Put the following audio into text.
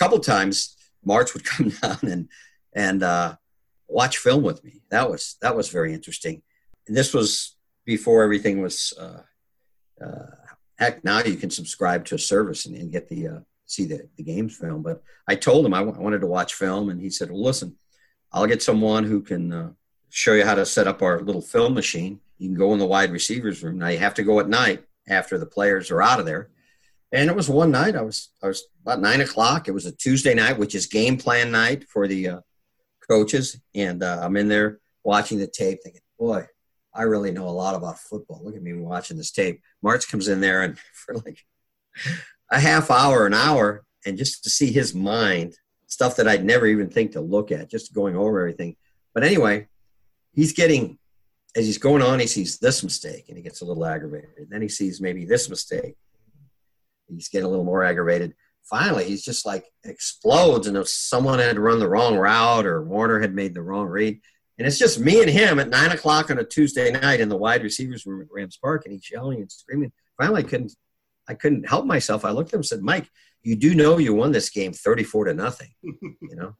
couple times March would come down and watch film with me. That was very interesting. And this was before everything was heck, now you can subscribe to a service and get see the games film. But I told him I wanted to watch film, and he said, well, listen, I'll get someone who can show you how to set up our little film machine. You can go in the wide receivers room. Now you have to go at night after the players are out of there. And it was one night. I was about 9:00. It was a Tuesday night, which is game plan night for the coaches. And I'm in there watching the tape thinking, boy, I really know a lot about football. Look at me watching this tape. March comes in there, and for like a half hour, an hour, and just to see his mind, stuff that I'd never even think to look at, just going over everything. But anyway, he's getting, as he's going on, he sees this mistake, and he gets a little aggravated. Then he sees maybe this mistake. He's getting a little more aggravated. Finally, he's just like explodes, and if someone had run the wrong route or Warner had made the wrong read. And it's just me and him at 9:00 on a Tuesday night in the wide receivers room at Rams Park, and he's yelling and screaming. Finally, I couldn't help myself. I looked at him and said, Mike, you do know you won this game 34-0, you know?